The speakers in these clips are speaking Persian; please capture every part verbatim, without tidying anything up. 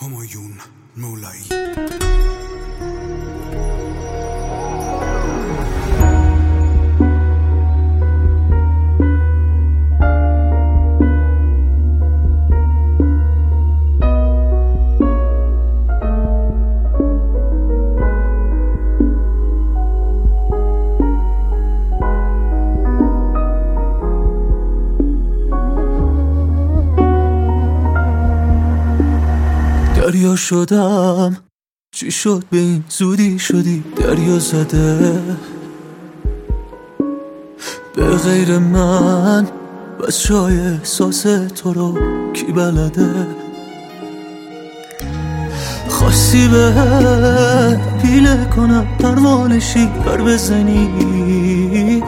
همایون مولایی. دریا شدم، چی شد به این زودی شدی دریا زده؟ به غیر من بس شای احساس تو رو کی بلده؟ خواستی به پیله کنم پروانشی پر بزنی،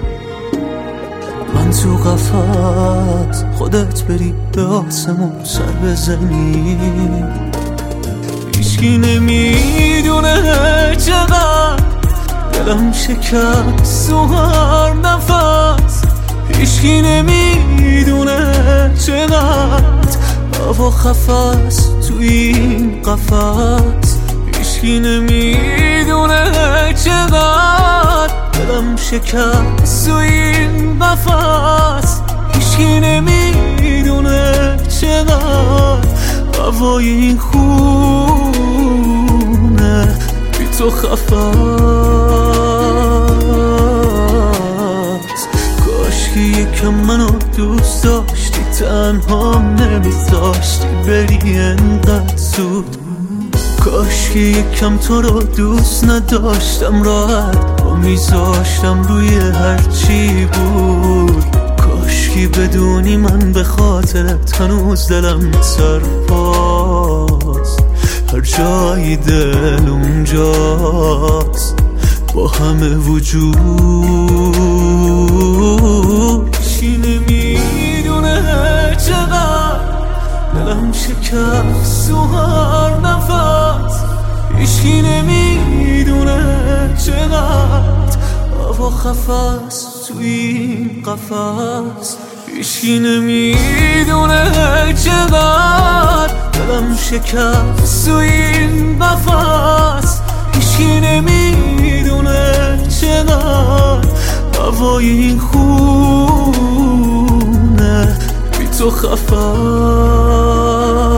من تو قفس خودت بری به آسمون سر بزنی. هیچکی نمیدونه چقدر دلم شکست و هر نفس، هیچکی نمیدونه چقدر هوا خفست تو این قفس، هیچکی نمیدونه چقدر دلم شکست تو این قفس، هیچکی نمیدونه چقدر هوای این خونه بی تو خفست. کاشکی یکم منو دوست داشتی، تنها نمیذاشتی بری انقدر زود. کاشکی یکم تو رو دوست نداشتم، راحت با میذاشتم روی هرچی بود. کاشکی بدونی من به خاطرت هنوز دلم سرپاست، هر جای دل اونجاست با همه وجود. هیچکی نمیدونه چقدر دلم شکست و هر نفس، هیچکی نمیدونه چقدر هوا خفست تو این قفس، هیچکی نمیدونه چقدر دلم شکست تو این قفس، هیچکی نمیدونه چقدر هوای این خونه بی تو خفست.